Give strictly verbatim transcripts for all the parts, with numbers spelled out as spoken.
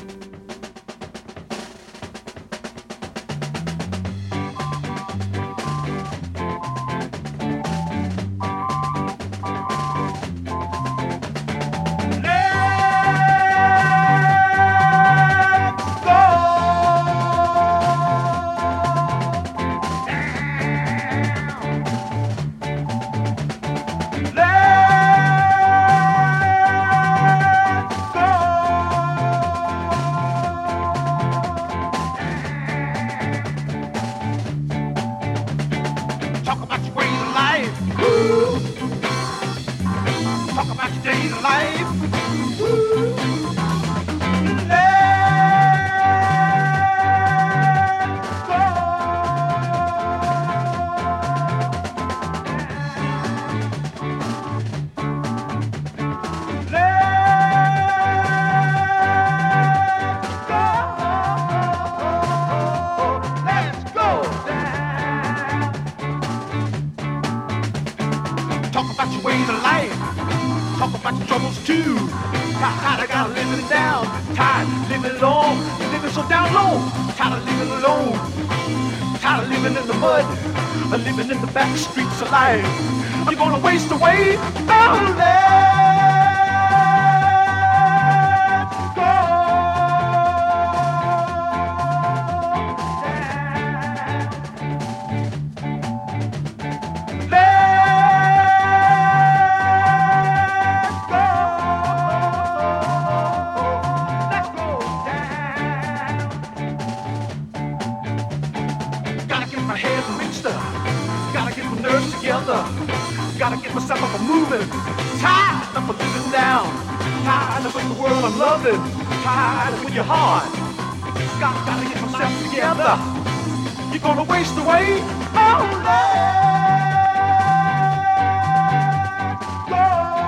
Living in the back streets alive. Are you gonna waste away? Oh, let's go. Let's go. Let's go down. Gotta get my head mixed up. Gotta get my nerves together. Gotta get myself up and moving. Tired of living down. Tired of the world I'm loving. Tired of when you're hard. Gotta, gotta get myself together. You're gonna waste away. Oh, let's go.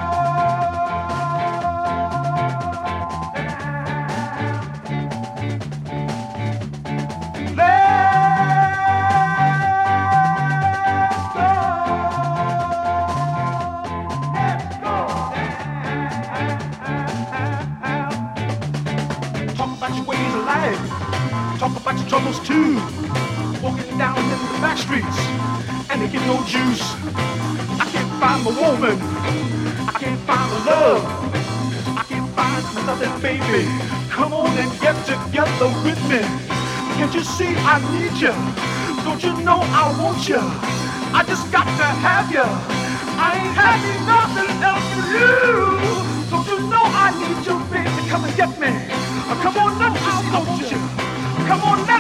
Talk about your troubles too. Walking down in the back streets and they get no juice. I can't find my woman. I can't find my love. I can't find nothing, baby. Come on and get together with me. Can't you see I need you? Don't you know I want you? I just got to have you. I ain't having nothing else for you. Don't you know I need you, baby? Come and get me. Come on, now, I want you. Come on now.